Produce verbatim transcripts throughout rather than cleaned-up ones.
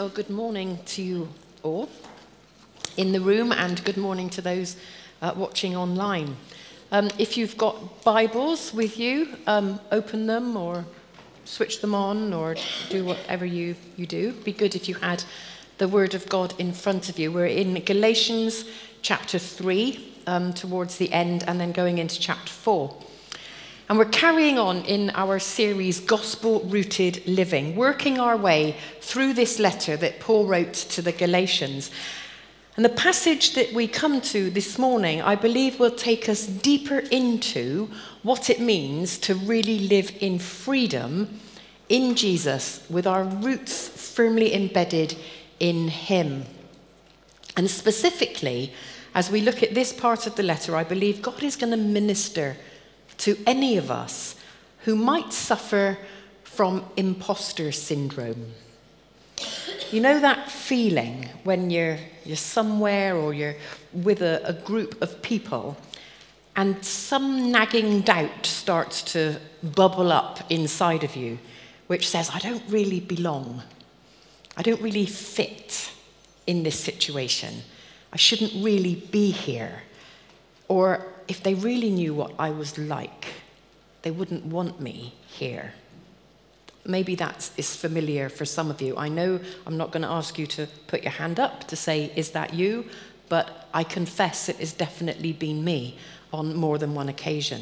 Well, good morning to you all in the room, and good morning to those uh, watching online. Um, if you've got Bibles with you, um, open them or switch them on or do whatever you, you do. It'd be good if you had the Word of God in front of you. We're in Galatians chapter three, um, towards the end, and then going into chapter four. And we're carrying on in our series, Gospel-Rooted Living, working our way through this letter that Paul wrote to the Galatians. And the passage that we come to this morning, I believe, will take us deeper into what it means to really live in freedom in Jesus, with our roots firmly embedded in him. And specifically, as we look at this part of the letter, I believe God is going to minister to any of us who might suffer from imposter syndrome. You know that feeling when you're you're somewhere or you're with a, a group of people and some nagging doubt starts to bubble up inside of you, which says, I don't really belong. I don't really fit in this situation. I shouldn't really be here. Or if they really knew what I was like, they wouldn't want me here. Maybe that is familiar for some of you. I know I'm not going to ask you to put your hand up to say, is that you? But I confess it has definitely been me on more than one occasion.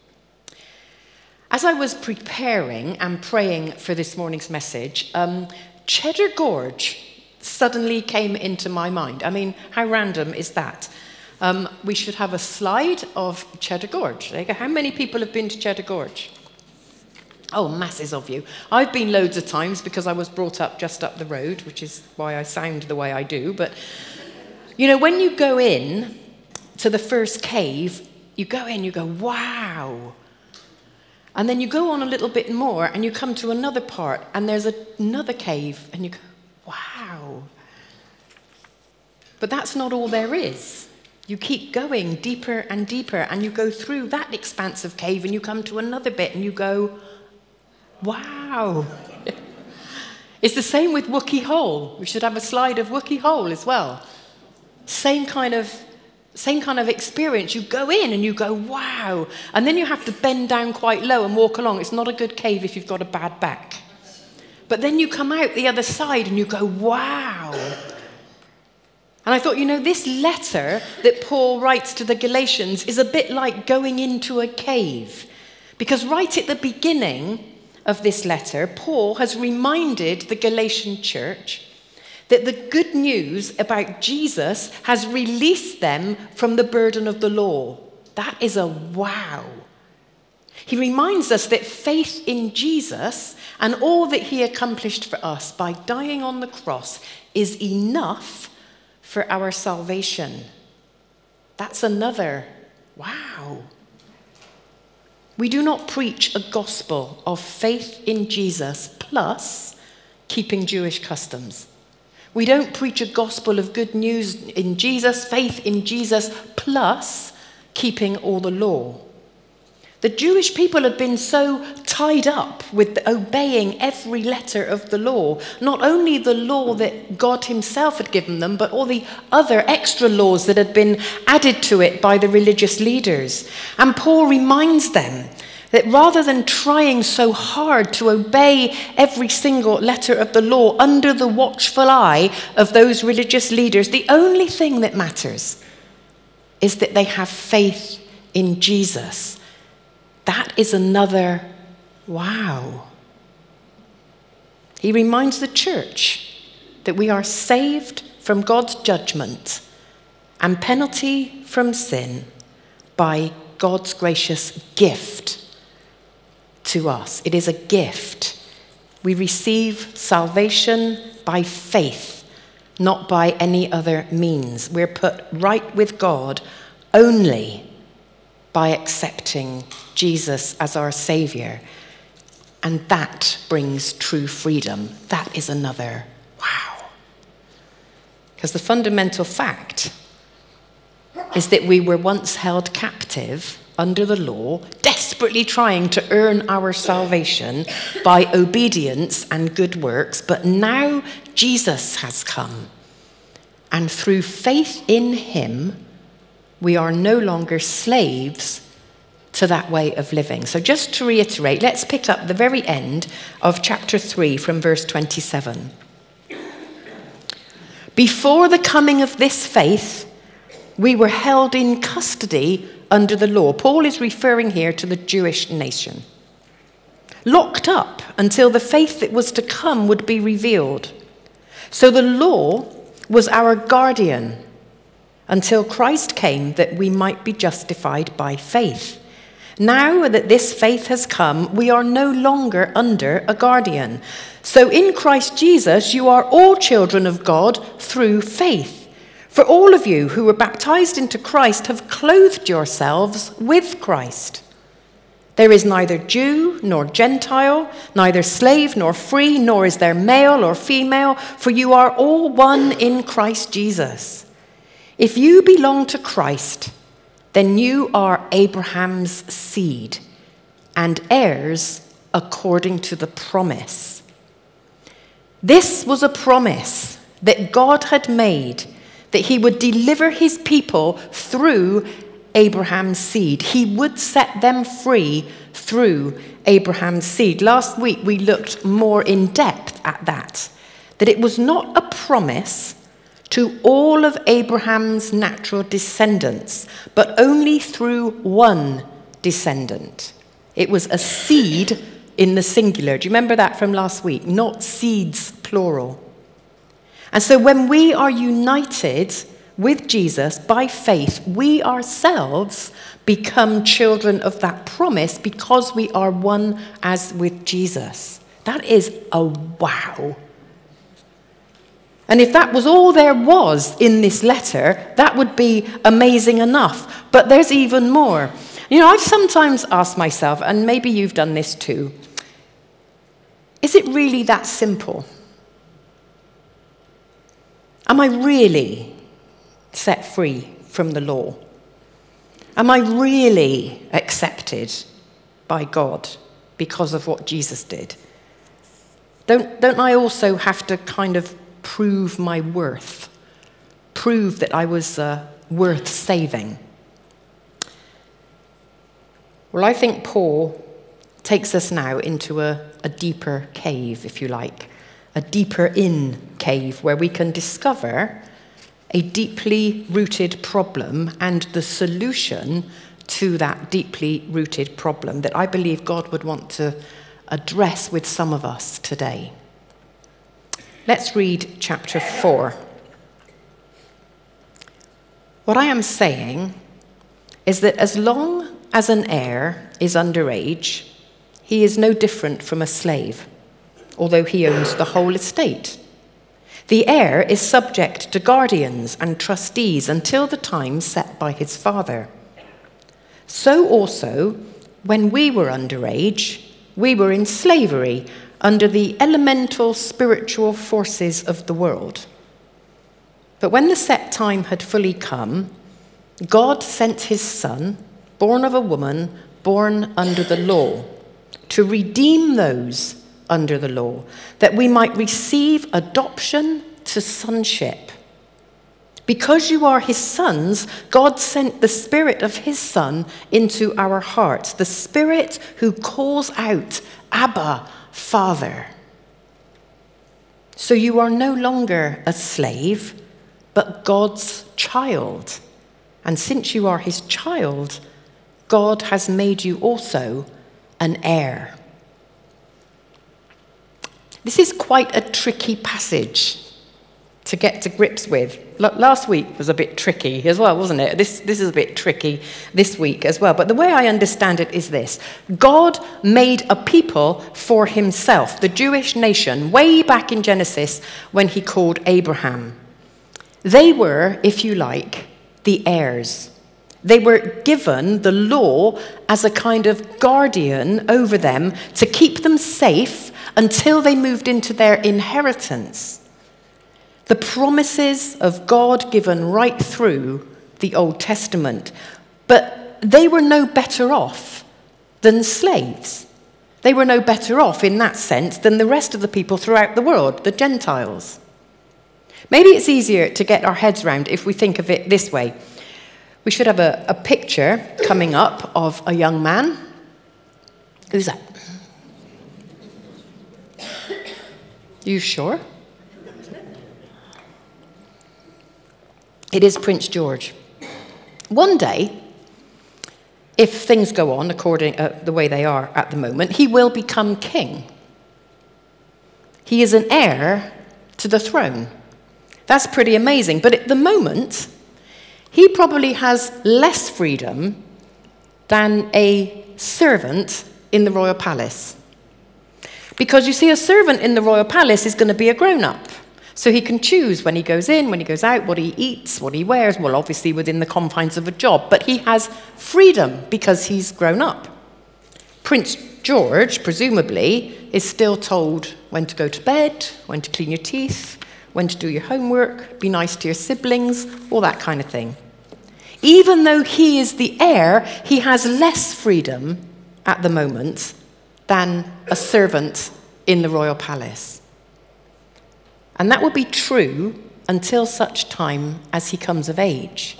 As I was preparing and praying for this morning's message, um, Cheddar Gorge suddenly came into my mind. I mean, how random is that? Um, we should have a slide of Cheddar Gorge. There you go. How many people have been to Cheddar Gorge? Oh, masses of you. I've been loads of times because I was brought up just up the road, which is why I sound the way I do. But, you know, when you go in to the first cave, you go in, you go, wow. And then you go on a little bit more and you come to another part and there's a, another cave and you go, wow. But that's not all there is. You keep going deeper and deeper, and you go through that expansive cave, and you come to another bit, and you go, wow. It's the same with Wookey Hole. We should have a slide of Wookey Hole as well. Same kind of, same kind of experience. You go in, and you go, wow. And then you have to bend down quite low and walk along. It's not a good cave if you've got a bad back. But then you come out the other side, and you go, wow. And I thought, you know, this letter that Paul writes to the Galatians is a bit like going into a cave. Because right at the beginning of this letter, Paul has reminded the Galatian church that the good news about Jesus has released them from the burden of the law. That is a wow. He reminds us that faith in Jesus and all that he accomplished for us by dying on the cross is enough for our salvation. That's another wow. We do not preach a gospel of faith in Jesus plus keeping Jewish customs. We don't preach a gospel of good news in Jesus, faith in Jesus plus keeping all the law. The Jewish people had been so tied up with obeying every letter of the law, not only the law that God himself had given them, but all the other extra laws that had been added to it by the religious leaders. And Paul reminds them that rather than trying so hard to obey every single letter of the law under the watchful eye of those religious leaders, the only thing that matters is that they have faith in Jesus. That is another wow. He reminds the church that we are saved from God's judgment and penalty from sin by God's gracious gift to us. It is a gift. We receive salvation by faith, not by any other means. We're put right with God only by accepting Jesus as our Savior. And that brings true freedom. That is another wow. Because the fundamental fact is that we were once held captive under the law, desperately trying to earn our salvation by obedience and good works, but now Jesus has come. And through faith in him, we are no longer slaves to that way of living. So just to reiterate, let's pick up the very end of chapter three from verse twenty-seven. Before the coming of this faith, we were held in custody under the law. Paul is referring here to the Jewish nation. Locked up until the faith that was to come would be revealed. So the law was our guardian until Christ came that we might be justified by faith. Now that this faith has come, we are no longer under a guardian. So in Christ Jesus, you are all children of God through faith. For all of you who were baptized into Christ have clothed yourselves with Christ. There is neither Jew nor Gentile, neither slave nor free, nor is there male or female, for you are all one in Christ Jesus. If you belong to Christ, then you are Abraham's seed and heirs according to the promise. This was a promise that God had made, that he would deliver his people through Abraham's seed. He would set them free through Abraham's seed. Last week we looked more in depth at that, that it was not a promise to all of Abraham's natural descendants, but only through one descendant. It was a seed in the singular. Do you remember that from last week? Not seeds, plural. And so when we are united with Jesus by faith, we ourselves become children of that promise because we are one as with Jesus. That is a wow. And if that was all there was in this letter, that would be amazing enough. But there's even more. You know, I've sometimes asked myself, and maybe you've done this too, is it really that simple? Am I really set free from the law? Am I really accepted by God because of what Jesus did? Don't, don't I also have to kind of prove my worth, prove that I was uh, worth saving? Well, I think Paul takes us now into a, a deeper cave, if you like, a deeper in cave where we can discover a deeply rooted problem and the solution to that deeply rooted problem that I believe God would want to address with some of us today. Let's read chapter four. What I am saying is that as long as an heir is underage, he is no different from a slave, although he owns the whole estate. The heir is subject to guardians and trustees until the time set by his father. So also, when we were underage, we were in slavery under the elemental spiritual forces of the world. But when the set time had fully come, God sent his Son, born of a woman, born under the law, to redeem those under the law, that we might receive adoption to sonship. Because you are his sons, God sent the Spirit of his Son into our hearts, the Spirit who calls out, Abba, Father. So you are no longer a slave, but God's child. And since you are his child, God has made you also an heir. This is quite a tricky passage to get to grips with. Last week was a bit tricky as well, wasn't it? This, this is a bit tricky this week as well. But the way I understand it is this. God made a people for himself, the Jewish nation, way back in Genesis when he called Abraham. They were, if you like, the heirs. They were given the law as a kind of guardian over them to keep them safe until they moved into their inheritance. The promises of God given right through the Old Testament. But they were no better off than slaves. They were no better off in that sense than the rest of the people throughout the world, the Gentiles. Maybe it's easier to get our heads around if we think of it this way. We should have a, a picture coming up of a young man. Who's that? You sure? It is Prince George. One day, if things go on according uh, the way they are at the moment, he will become king. He is an heir to the throne. That's pretty amazing. But at the moment, he probably has less freedom than a servant in the royal palace. Because you see, a servant in the royal palace is going to be a grown-up. So he can choose when he goes in, when he goes out, what he eats, what he wears, well, obviously within the confines of a job. But he has freedom because he's grown up. Prince George, presumably, is still told when to go to bed, when to clean your teeth, when to do your homework, be nice to your siblings, all that kind of thing. Even though he is the heir, he has less freedom at the moment than a servant in the royal palace. And that will be true until such time as he comes of age.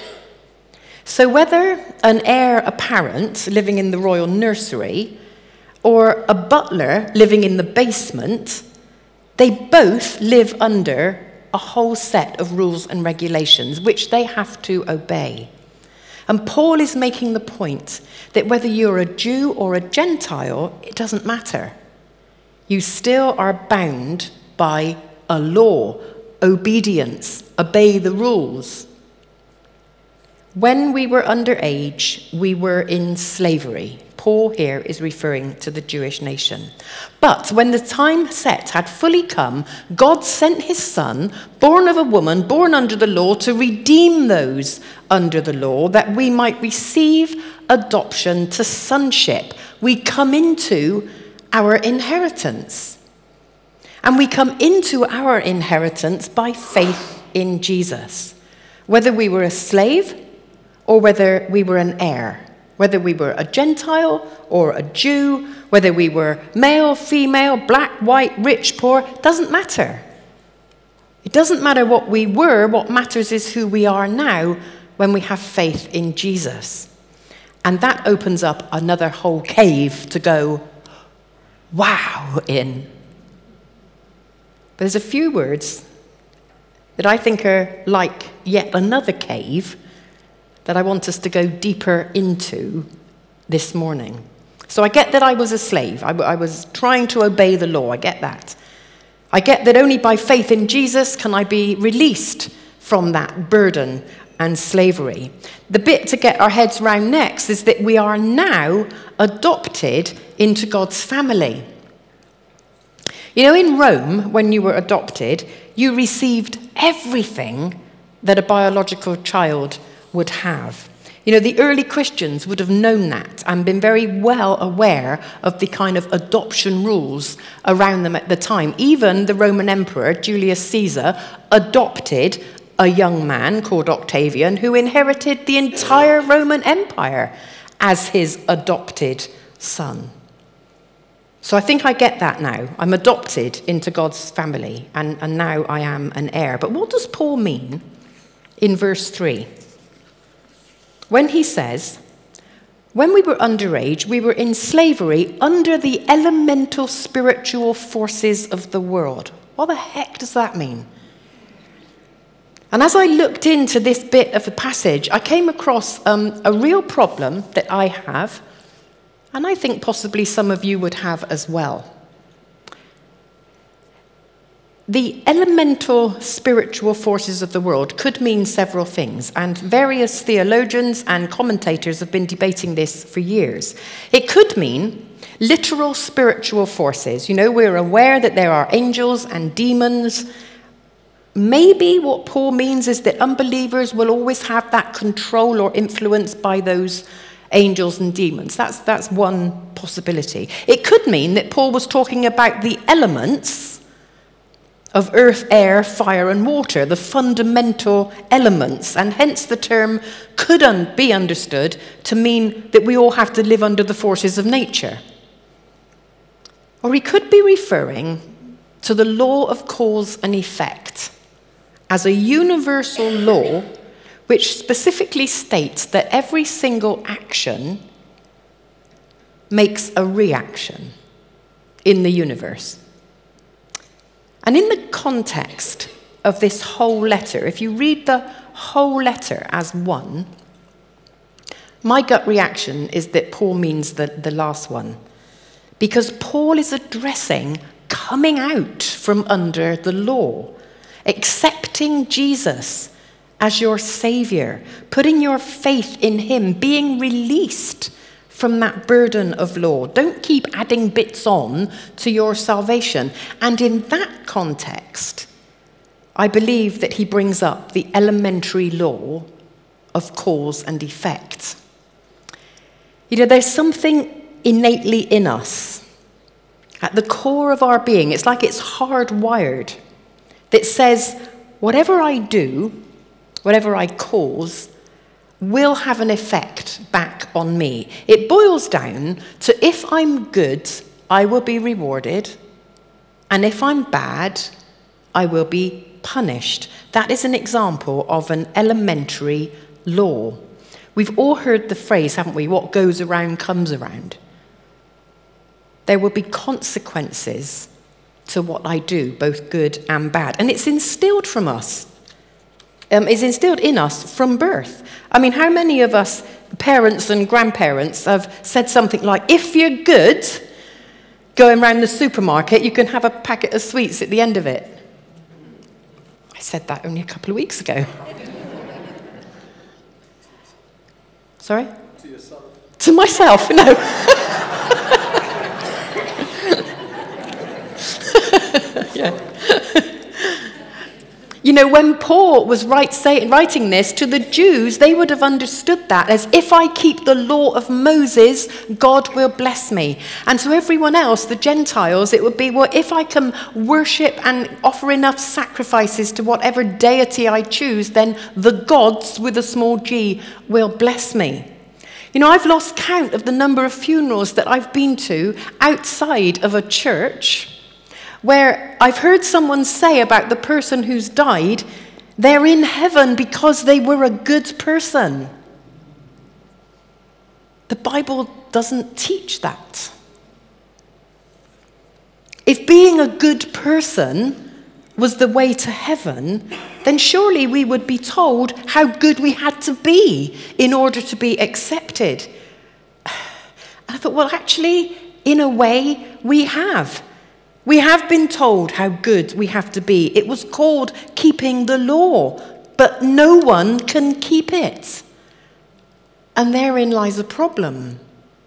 So whether an heir apparent living in the royal nursery or a butler living in the basement, they both live under a whole set of rules and regulations which they have to obey. And Paul is making the point that whether you're a Jew or a Gentile, it doesn't matter. You still are bound by a law, obedience, obey the rules. When we were underage, we were in slavery. Paul here is referring to the Jewish nation. But when the time set had fully come, God sent his Son, born of a woman, born under the law, to redeem those under the law, that we might receive adoption to sonship. We come into our inheritance. And we come into our inheritance by faith in Jesus. Whether we were a slave or whether we were an heir. Whether we were a Gentile or a Jew, whether we were male, female, black, white, rich, poor, doesn't matter. It doesn't matter what we were. What matters is who we are now when we have faith in Jesus. And that opens up another whole cave to go, wow, in. But there's a few words that I think are like yet another cave that I want us to go deeper into this morning. So I get that I was a slave. I, I was trying to obey the law. I get that. I get that only by faith in Jesus can I be released from that burden and slavery. The bit to get our heads round next is that we are now adopted into God's family. You know, in Rome, when you were adopted, you received everything that a biological child would have. You know, the early Christians would have known that and been very well aware of the kind of adoption rules around them at the time. Even the Roman Emperor, Julius Caesar, adopted a young man called Octavian who inherited the entire Roman Empire as his adopted son. So I think I get that now. I'm adopted into God's family, and, and now I am an heir. But what does Paul mean in verse three? When he says, when we were underage, we were in slavery under the elemental spiritual forces of the world. What the heck does that mean? And as I looked into this bit of the passage, I came across um, a real problem that I have, and I think possibly some of you would have as well. The elemental spiritual forces of the world could mean several things, and various theologians and commentators have been debating this for years. It could mean literal spiritual forces. You know, we're aware that there are angels and demons. Maybe what Paul means is that unbelievers will always have that control or influence by those angels and demons. That's, that's one possibility. It could mean that Paul was talking about the elements of earth, air, fire, and water, the fundamental elements, and hence the term could un- be understood to mean that we all have to live under the forces of nature. Or he could be referring to the law of cause and effect as a universal law which specifically states that every single action makes a reaction in the universe. And in the context of this whole letter, if you read the whole letter as one, my gut reaction is that Paul means the, the last one. Because Paul is addressing coming out from under the law, accepting Jesus as your Savior, putting your faith in him, being released from that burden of law. Don't keep adding bits on to your salvation. And in that context, I believe that he brings up the elementary law of cause and effect. You know, there's something innately in us, at the core of our being, it's like it's hardwired, that says, whatever I do, whatever I cause, will have an effect back on me. It boils down to if I'm good, I will be rewarded, and if I'm bad, I will be punished. That is an example of an elementary law. We've all heard the phrase, haven't we? What goes around comes around. There will be consequences to what I do, both good and bad. And it's instilled from us. Um, it's instilled in us from birth. I mean, how many of us, parents and grandparents, have said something like, if you're good, going around the supermarket, you can have a packet of sweets at the end of it. I said that only a couple of weeks ago. Sorry? To yourself. To myself, no. Yeah. You know, when Paul was write, say, writing this to the Jews, they would have understood that as if I keep the law of Moses, God will bless me. And to everyone else, the Gentiles, it would be, well, if I can worship and offer enough sacrifices to whatever deity I choose, then the gods, with a small g, will bless me. You know, I've lost count of the number of funerals that I've been to outside of a church where I've heard someone say about the person who's died, they're in heaven because they were a good person. The Bible doesn't teach that. If being a good person was the way to heaven, then surely we would be told how good we had to be in order to be accepted. And I thought, well, actually, in a way, we have. We have been told how good we have to be. It was called keeping the law, but no one can keep it. And therein lies a problem.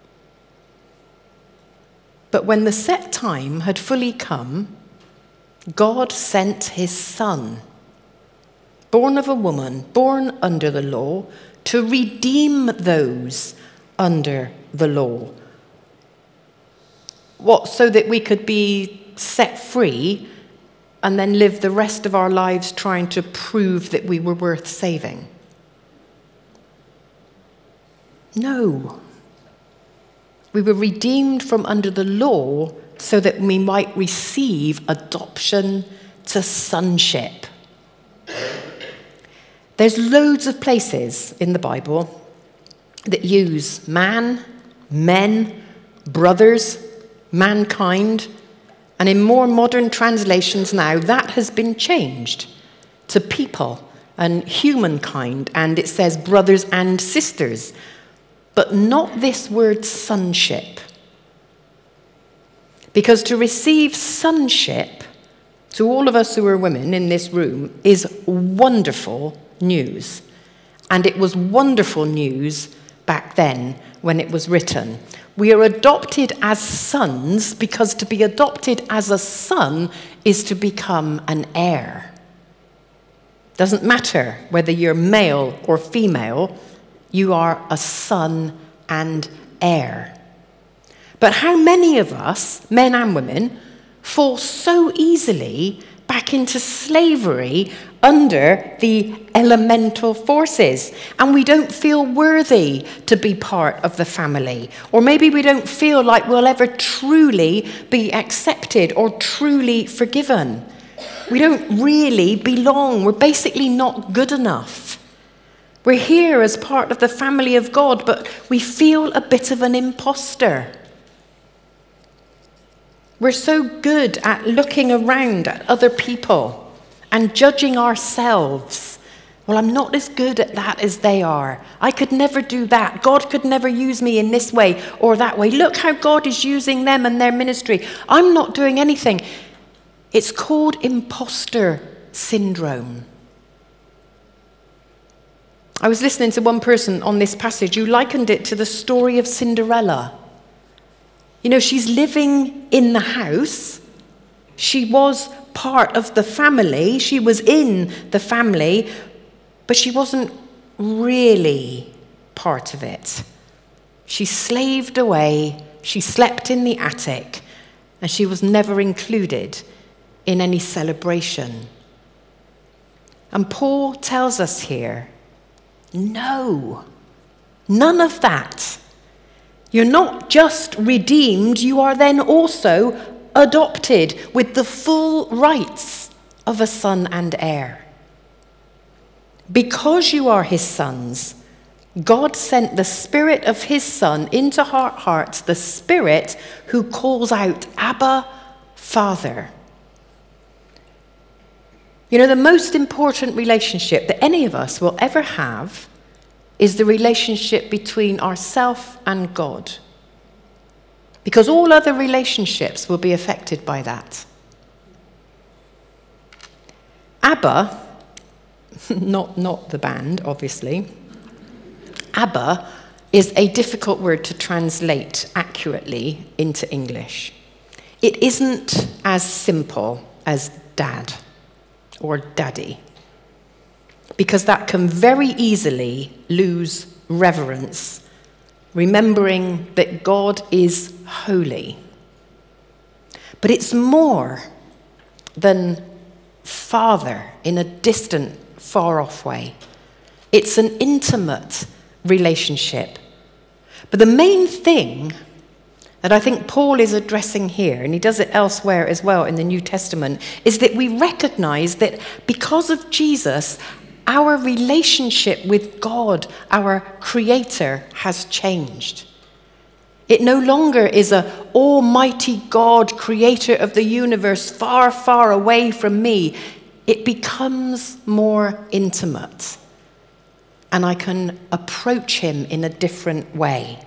But when the set time had fully come, God sent his Son, born of a woman, born under the law, to redeem those under the law. What, so that we could be set free and then live the rest of our lives trying to prove that we were worth saving? No. We were redeemed from under the law so that we might receive adoption to sonship. There's loads of places in the Bible that use man, men, brothers, mankind, and in more modern translations now, that has been changed to people and humankind, and it says brothers and sisters, but not this word sonship. Because to receive sonship, to all of us who are women in this room, is wonderful news. And it was wonderful news back then when it was written. We are adopted as sons because to be adopted as a son is to become an heir. Doesn't matter whether you're male or female, you are a son and heir. But how many of us, men and women, fall so easily back into slavery under the elemental forces. And we don't feel worthy to be part of the family. Or maybe we don't feel like we'll ever truly be accepted or truly forgiven. We don't really belong. We're basically not good enough. We're here as part of the family of God, but we feel a bit of an imposter. We're so good at looking around at other people and judging ourselves. Well, I'm not as good at that as they are. I could never do that. God could never use me in this way or that way. Look how God is using them and their ministry. I'm not doing anything. It's called imposter syndrome. I was listening to one person on this passage who likened it to the story of Cinderella. You know, she's living in the house. She was part of the family. She was in the family, but she wasn't really part of it. She slaved away. She slept in the attic, and she was never included in any celebration. And Paul tells us here, no, none of that. You're not just redeemed, you are then also adopted with the full rights of a son and heir. Because you are his sons, God sent the Spirit of his Son into our hearts, the Spirit who calls out, Abba, Father. You know, the most important relationship that any of us will ever have is the relationship between ourselves and God. Because all other relationships will be affected by that. Abba, not, not the band, obviously. Abba is a difficult word to translate accurately into English. It isn't as simple as dad or daddy, because that can very easily lose reverence, remembering that God is holy. But it's more than father in a distant, far-off way. It's an intimate relationship. But the main thing that I think Paul is addressing here, and he does it elsewhere as well in the New Testament, is that we recognize that because of Jesus, our relationship with God, our Creator, has changed. It no longer is an almighty God, creator of the universe, far, far away from me. It becomes more intimate, and I can approach him in a different way.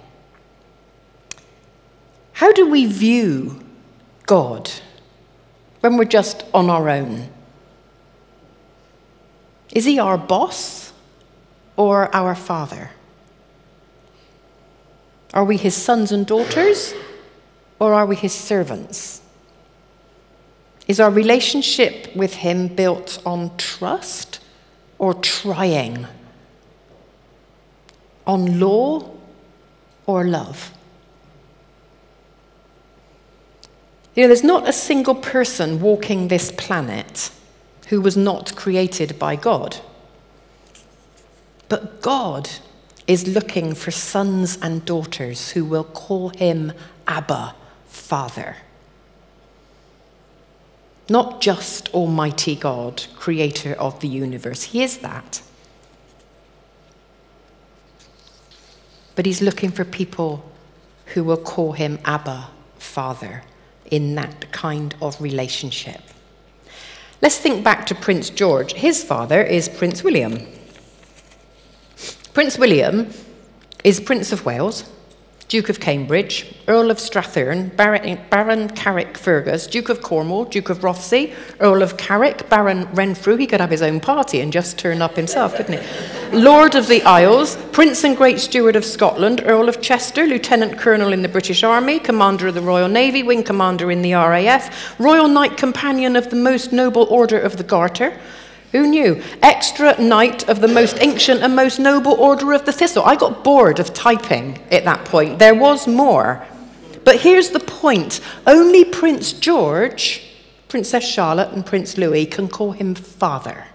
How do we view God when we're just on our own? Is he our boss or our father? Are we his sons and daughters or are we his servants? Is our relationship with him built on trust or trying? On law or love? You know, there's not a single person walking this planet who was not created by God. But God is looking for sons and daughters who will call him Abba, Father. Not just Almighty God, creator of the universe. He is that. But he's looking for people who will call him Abba, Father, in that kind of relationship. Let's think back to Prince George. His father is Prince William. Prince William is Prince of Wales, Duke of Cambridge, Earl of Strathearn, Baron, Baron Carrick-Fergus, Duke of Cornwall, Duke of Rothesay, Earl of Carrick, Baron Renfrew. He could have his own party and just turn up himself, couldn't he? Lord of the Isles, Prince and Great Steward of Scotland, Earl of Chester, Lieutenant Colonel in the British Army, Commander of the Royal Navy, Wing Commander in the R A F, Royal Knight Companion of the Most Noble Order of the Garter. Who knew? Extra Knight of the Most Ancient and Most Noble Order of the Thistle. I got bored of typing at that point. There was more. But here's the point. Only Prince George, Princess Charlotte and Prince Louis can call him father.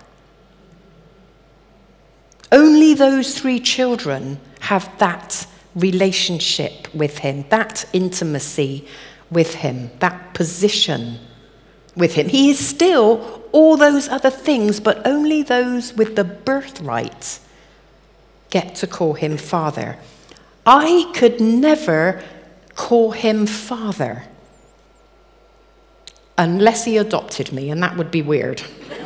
Only those three children have that relationship with him, that intimacy with him, that position with him. He is still all those other things, but only those with the birthright get to call him father. I could never call him father unless he adopted me, and that would be weird.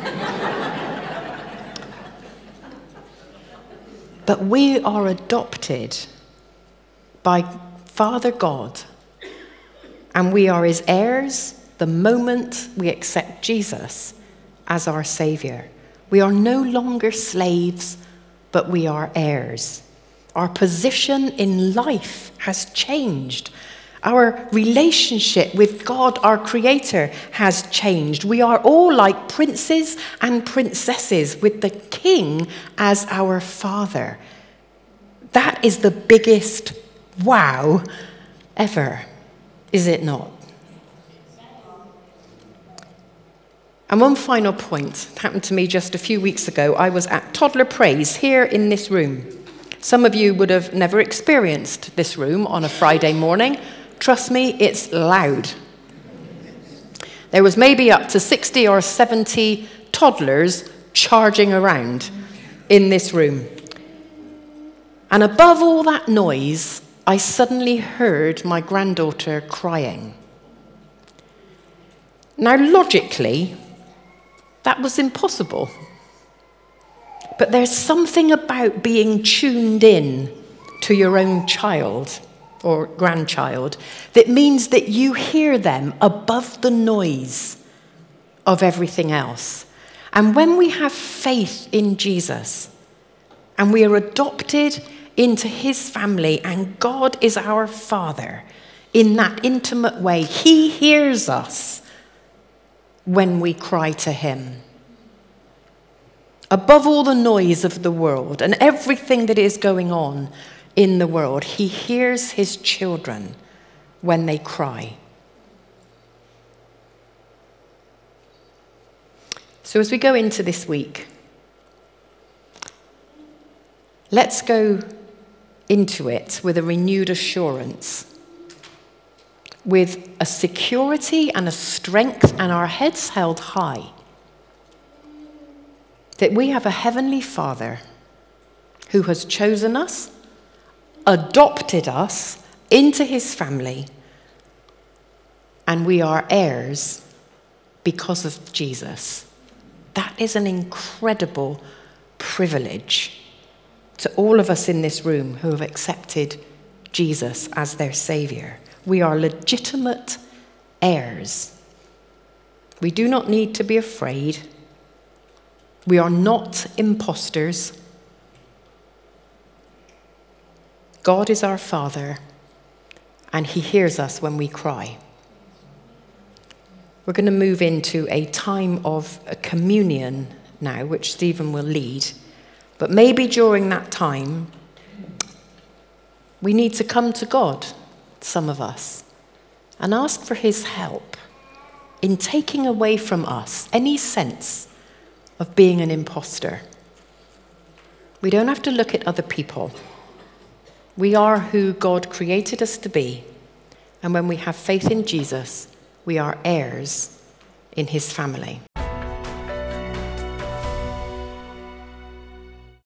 But we are adopted by Father God, and we are his heirs the moment we accept Jesus as our Savior. We are no longer slaves, but we are heirs. Our position in life has changed. Our relationship with God, our Creator, has changed. We are all like princes and princesses with the King as our Father. That is the biggest wow ever, is it not? And one final point happened to me just a few weeks ago. I was at Toddler Praise here in this room. Some of you would have never experienced this room on a Friday morning. Trust me, it's loud. There was maybe up to sixty or seventy toddlers charging around in this room. And above all that noise, I suddenly heard my granddaughter crying. Now, logically, that was impossible. But there's something about being tuned in to your own child or grandchild that means that you hear them above the noise of everything else. And when we have faith in Jesus and we are adopted into his family and God is our Father in that intimate way, he hears us when we cry to him. Above all the noise of the world and everything that is going on in the world, he hears his children when they cry. So as we go into this week, let's go into it with a renewed assurance, with a security and a strength and our heads held high, that we have a heavenly Father who has chosen us, adopted us into his family, and we are heirs because of Jesus. That is an incredible privilege to all of us in this room who have accepted Jesus as their Savior. We are legitimate heirs. We do not need to be afraid. We are not imposters. God is our Father, and he hears us when we cry. We're going to move into a time of communion now, which Stephen will lead. But maybe during that time, we need to come to God, some of us, and ask for his help in taking away from us any sense of being an imposter. We don't have to look at other people. We are who God created us to be. And when we have faith in Jesus, we are heirs in his family.